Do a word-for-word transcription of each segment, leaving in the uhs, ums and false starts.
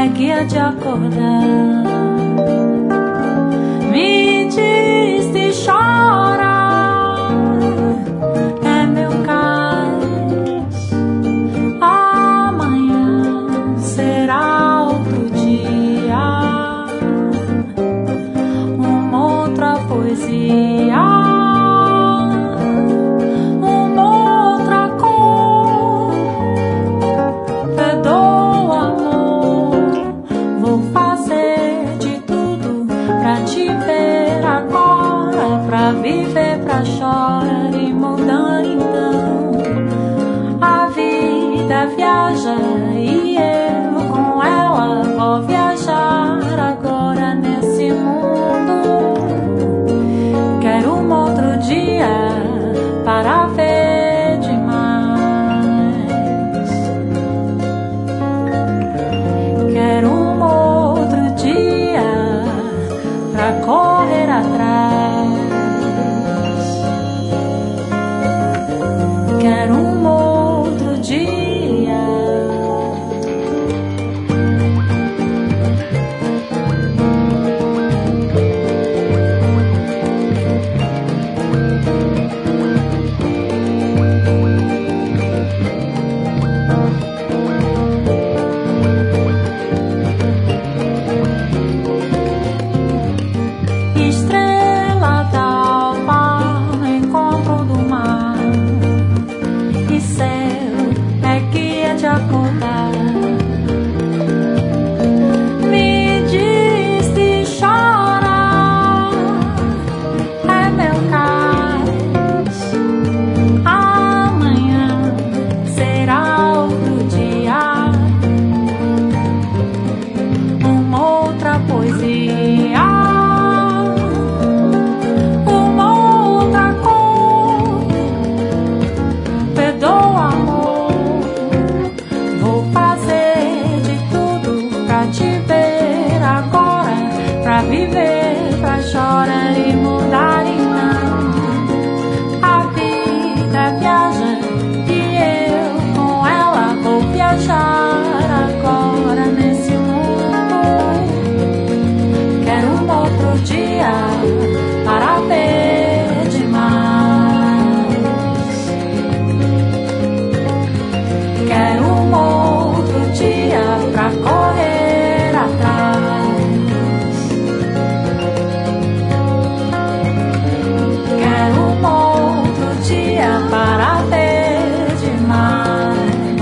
é guia de acordar. Me diz se chora, é meu cais. Amanhã será outro dia, uma outra poesia. Viver pra chorar e mudar então. A vida viaja e eu com ela vou viajar agora nesse mundo. Quero um outro dia para ver demais. Quero um outro dia pra correr atrás. Quero um outro dia. Estrela d'alva no encontro do mar, é guia de acordar. Me diz se chora, é meu cais. Amanhã será outro dia, uma outra poesia. Pra viver, pra chorar e mudar então. A vida viaja e eu com ela vou viajar agora nesse mundo. Quero um outro dia para ver demais. Quero um outro dia pra correr atrás. Para ver demais.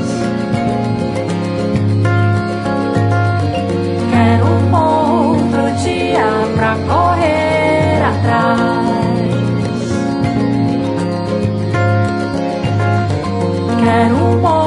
Quero um outro dia pra correr atrás. Quero um